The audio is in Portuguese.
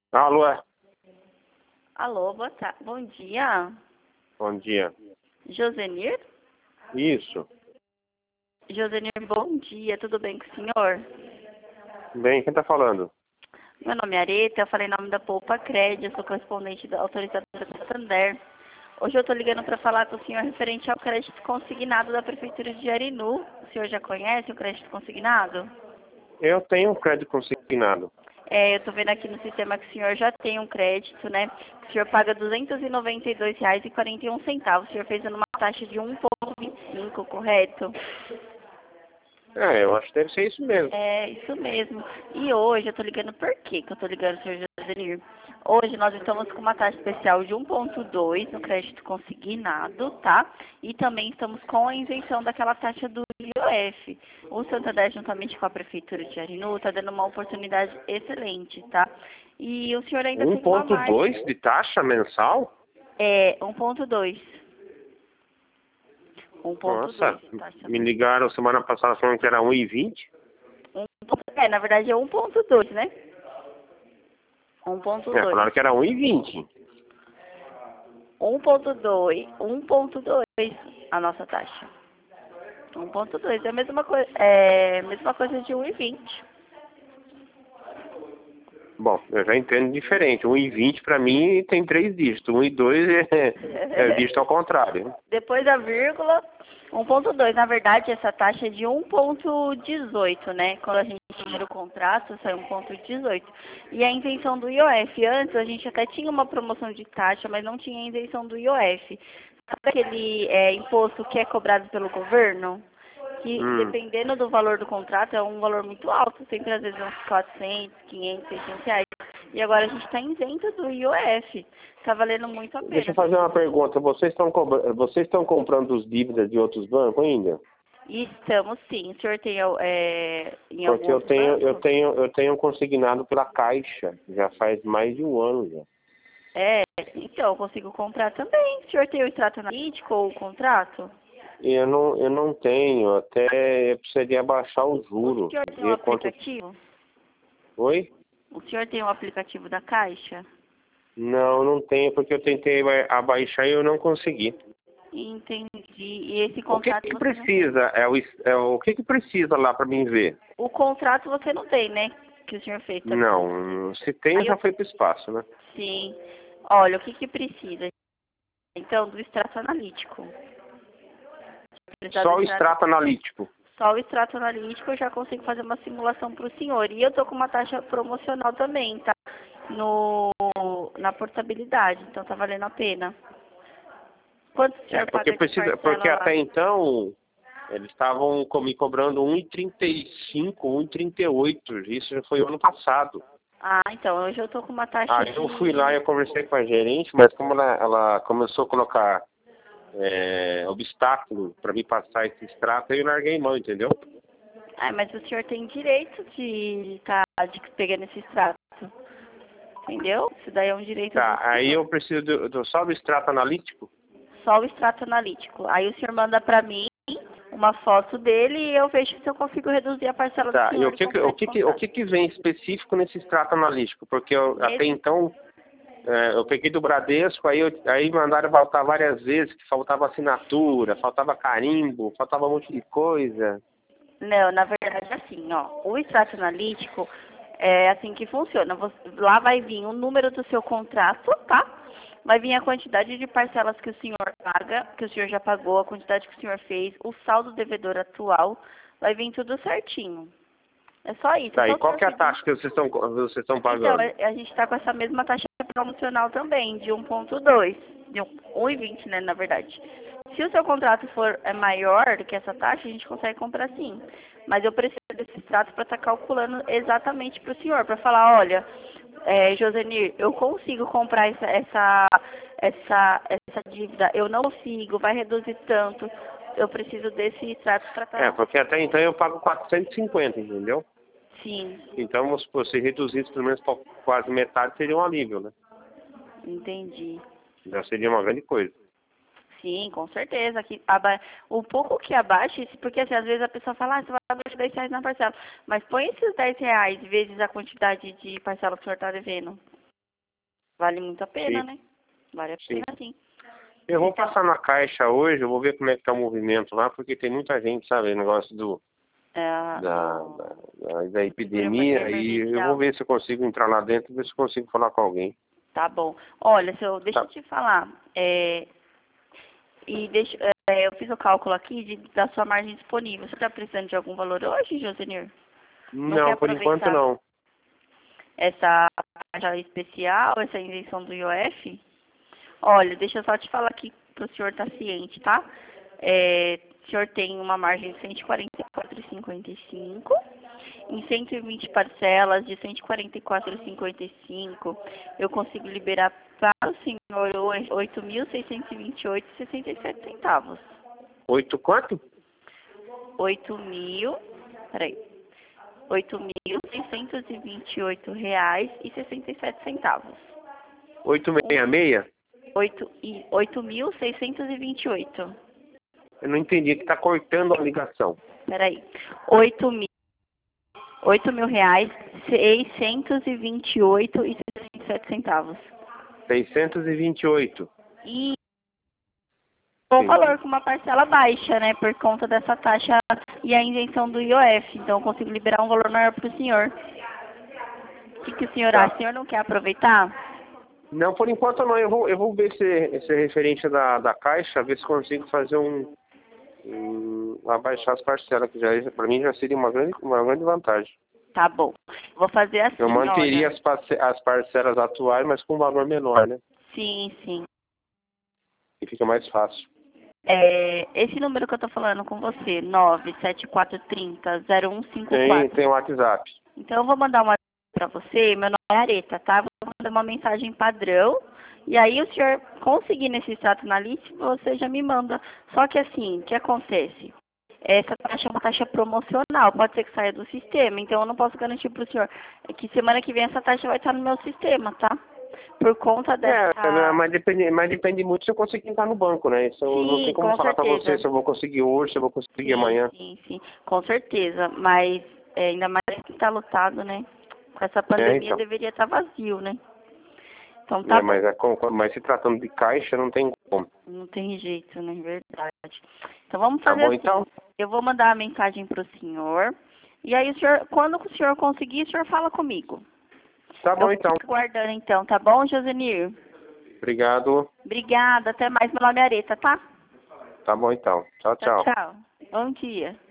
Alô, Alô, bom dia. bom dia. Josenir? Isso. Josenir, bom dia, tudo bem com o senhor? Bem, quem tá falando? Meu nome é Areta, eu falei em nome da Poupa Cred, eu sou correspondente da autorizadora do Santander. Hoje eu estou ligando para falar com o senhor referente ao crédito consignado da Prefeitura de Arinu. O senhor já conhece o crédito consignado? Eu tenho um crédito consignado. Eu estou vendo aqui no sistema que o senhor já tem um crédito, né? O senhor paga R$ 292,41. O senhor fez numa taxa de 1,25, correto? Eu acho que deve ser isso mesmo. É, isso mesmo. E hoje eu tô ligando por quê que eu tô ligando, senhor Josenir? Hoje nós estamos com uma taxa especial de 1,2 no crédito consignado, tá? E também estamos com a isenção daquela taxa do IOF. O Santander, juntamente com a Prefeitura de Arinu, tá dando uma oportunidade excelente, tá? E o senhor ainda tem uma margem. 1,2 de taxa mensal? É, 1,2. 1,2, Nossa, taxa me mensal. ligaram semana passada falando que era 1,20. Na verdade é 1,2, né? 1,2. Falaram que era 1,20. 1,2 a nossa taxa. 1,2 é a mesma coisa de 1,20. Bom, eu já entendo diferente. 1,20 para mim tem 3 dígitos. 1 e 2 é dígito ao contrário. Depois da vírgula, 1,2. Na verdade, essa taxa é de 1,18, né? Quando a gente tira o contrato, sai 1,18. E a isenção do IOF. Antes, a gente até tinha uma promoção de taxa, mas não tinha a isenção do IOF. Sabe aquele imposto que é cobrado pelo governo? Que dependendo do valor do contrato, é um valor muito alto, sempre às vezes uns 400, 500, 600 reais. E agora a gente está isento do IOF. Está valendo muito a Deixa pena. eu fazer uma pergunta. Vocês estão comprando os dívidas de outros bancos ainda? E estamos sim. O senhor tem em algum Porque outro banco? eu tenho consignado pela Caixa, já faz mais de um ano já. Então eu consigo comprar também. O senhor tem o extrato analítico ou o contrato? E eu não tenho, até eu precisaria baixar o O juro, senhor tem o ver quanto... aplicativo? Oi? O senhor tem o aplicativo da Caixa? Não, não tenho, porque eu tentei abaixar e eu não consegui. Entendi. E esse O que contrato que você não tem? precisa? O que que precisa lá para mim ver? O contrato você não tem, né? Que o senhor fez também. Não, se tem Aí já foi para o espaço, né? sim. Olha, o que que precisa? Então, do extrato analítico. Precisar do Só o extrato analítico. Só o extrato analítico eu já consigo fazer uma simulação para o senhor. E eu tô com uma taxa promocional também, tá? Na portabilidade, então tá valendo a pena. Quanto o senhor Porque paga de precisa, porque parcela lá? até então eles estavam me cobrando 1,35, 1,38. Isso já foi ano passado. Ah, então, hoje eu tô com uma taxa Aí eu fui de... lá e eu conversei com a gerente, mas como ela começou a colocar obstáculo para me passar esse extrato, aí eu larguei mão, entendeu? Ah, mas o senhor tem direito de pegando esse extrato, entendeu? Isso daí é um direito do Tá, aí senhor. eu preciso só do extrato analítico. Só o extrato analítico. Aí o senhor manda pra mim uma foto dele e eu vejo se eu consigo reduzir a parcela do Tá, e senhor e comprar esse o contrato. que que vem específico nesse extrato analítico? Porque até Nesse, então eu peguei do Bradesco, aí mandaram voltar várias vezes, que faltava assinatura, faltava carimbo, faltava um monte de coisa. não, na verdade, assim, ó, o extrato analítico é assim que funciona. Lá vai vir o número do seu contrato, tá? Vai vir a quantidade de parcelas que o senhor paga, que o senhor já pagou, a quantidade que o senhor fez, o saldo devedor atual, vai vir tudo certinho. É só isso, é Tá, só e o qual senhor que é a pedir. taxa que vocês estão Então, pagando? a gente está com essa mesma taxa promocional também, de 1,2, de 1,20, né, na verdade. Se o seu contrato for maior do que essa taxa, a gente consegue comprar sim. Mas eu preciso desse extrato para estar calculando exatamente para o senhor, para falar, olha, Josenir, eu consigo comprar essa dívida, eu não consigo, vai reduzir tanto, eu preciso desse extrato para estar... Porque até então eu pago 450, entendeu? Sim, Então, vamos supor, se reduzisse pelo menos para quase metade, seria um alívio, né? entendi. Já seria uma grande coisa. Sim, com certeza. O pouco que abaixe, porque assim, às vezes a pessoa fala, você vai abaixar R$ 10 na parcela. Mas põe esses R$ 10 vezes a quantidade de parcela que o senhor está devendo. Vale muito a pena, Sim. né? Vale a Sim. pena sim. Eu vou Então, passar na Caixa hoje, eu vou ver como é que tá o movimento lá, porque tem muita gente, sabe, negócio é, da, do da epidemia, e eu vou emergencial. ver se eu consigo entrar lá dentro, ver se eu consigo falar com alguém. Tá bom. Olha, deixa eu Tá. te falar. Eu fiz o cálculo aqui da sua margem disponível. Você está precisando de algum valor hoje, Josenir? Não quer Não, por enquanto aproveitar não. essa taxa especial, essa isenção do IOF? Olha, deixa eu só te falar aqui para o senhor estar ciente, tá? O senhor tem uma margem de 144,55. Em 120 parcelas de 144,55, eu consigo liberar para o senhor hoje 8.628,67 centavos. 8 quanto? 8.000, peraí, 8.628 reais e 67 centavos. 866? 8.628. Eu não entendi, que tá cortando a ligação. Peraí, 8.000 reais, 628 e 67 centavos. 628. E bom Entendi. valor com uma parcela baixa, né, por conta dessa taxa e a isenção do IOF. Então, eu consigo liberar um valor maior para o senhor. O que o senhor acha? Tá. O senhor não quer aproveitar? Não, por enquanto não. Eu vou ver se referente da Caixa, ver se consigo fazer abaixar as parcelas, que já para mim já seria uma grande vantagem. Tá bom. Vou fazer assim, Eu manteria olha. as parcelas atuais, mas com um valor menor, né? Sim, sim. E fica mais fácil. Esse número que eu tô falando com você, 97430-0154. Tem o WhatsApp. Então, eu vou mandar uma para você, meu nome é Areta, tá? Vou mandar uma mensagem padrão. E aí, o senhor conseguir nesse extrato na lista, você já me manda. Só que assim, o que acontece? Essa taxa é uma taxa promocional, pode ser que saia do sistema, então eu não posso garantir para o senhor que semana que vem essa taxa vai estar no meu sistema, tá? Por conta dessa... Mas depende muito se eu conseguir entrar no banco, né? Isso não tem Sim, como com falar pra você certeza. se eu vou conseguir hoje, se eu vou conseguir Sim, amanhã. sim, sim, com certeza. Mas ainda mais que está lotado, né? Com essa pandemia Então. deveria estar vazio, né? Então tá bom. Mas se tratando de Caixa, não tem como. Não tem jeito, né? Verdade. Então vamos Tá fazer bom, assim. então? Eu vou mandar a mensagem para o senhor. E aí o senhor, quando o senhor conseguir, o senhor fala comigo. Tá bom, Eu então. fico aguardando então, tá bom, Josenir? Obrigado. Obrigada, até mais. Meu nome é Areta, tá? Tá bom, então. Tchau, Tchau, tchau. tchau. Bom dia.